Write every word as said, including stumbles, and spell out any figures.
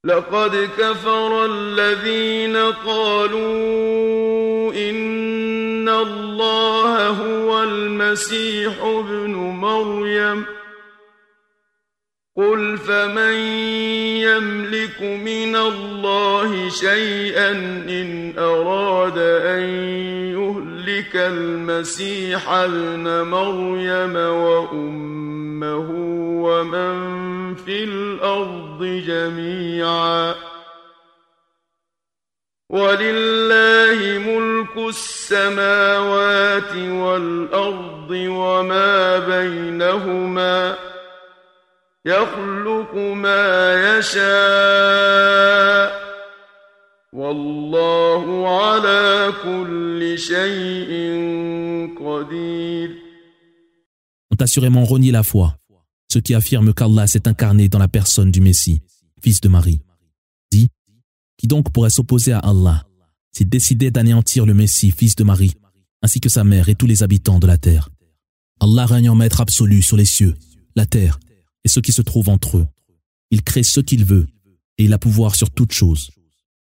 لقد كفر الذين قالوا إن الله هو المسيح ابن مريم قل فمن يملك من الله شيئا إن أراد أن يهلك المسيح ابن مريم وأمه ومن في الأرض جميعا ولله ملك السماوات والأرض وما بينهما يخلق ما يشاء والله على كل شيء قدير. Ont assurément renié la foi, ceux qui affirment qu'Allah s'est incarné dans la personne du Messie, fils de Marie. Dit, qui donc pourrait s'opposer à Allah s'il décidait d'anéantir le Messie, fils de Marie, ainsi que sa mère et tous les habitants de la terre. Allah règne en maître absolu sur les cieux, la terre et ceux qui se trouvent entre eux. Il crée ce qu'il veut et il a pouvoir sur toutes choses.